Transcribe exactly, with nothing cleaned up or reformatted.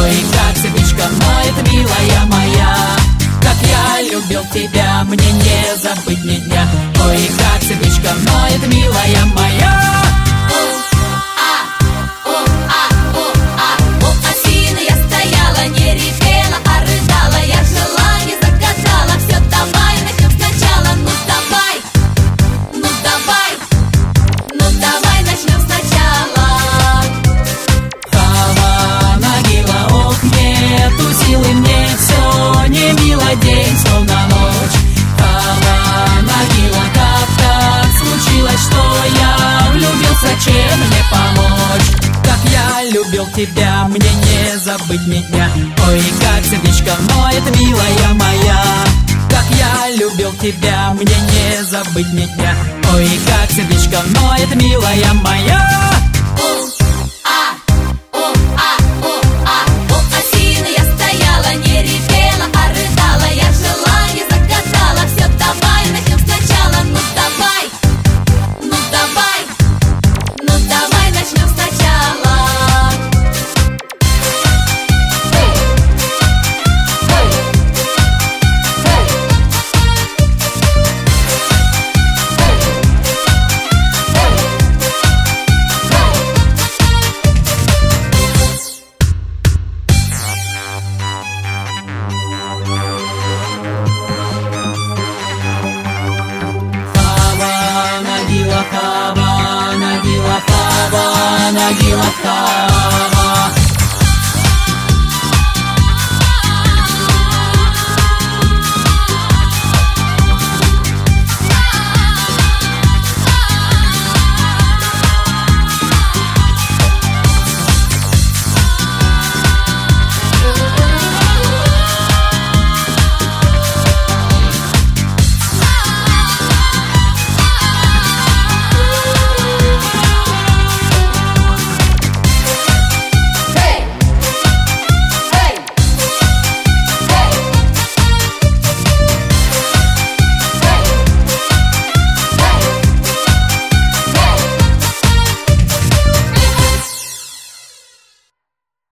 Ой, как сердечко ноет, милая моя. Как я любил тебя, мне не забыть ни дня. Ой, как сердечко ноет, милая моя. День, словно ночь. Хава, могила, как так случилось, что я влюбился, чем мне помочь? Как я любил тебя, мне не забыть ни дня. Ой, как сердечко ноет, милая моя. Как я любил тебя, мне не забыть ни дня. Ой, как сердечко ноет, милая моя. Хава, могила, Хава, могила, Хава.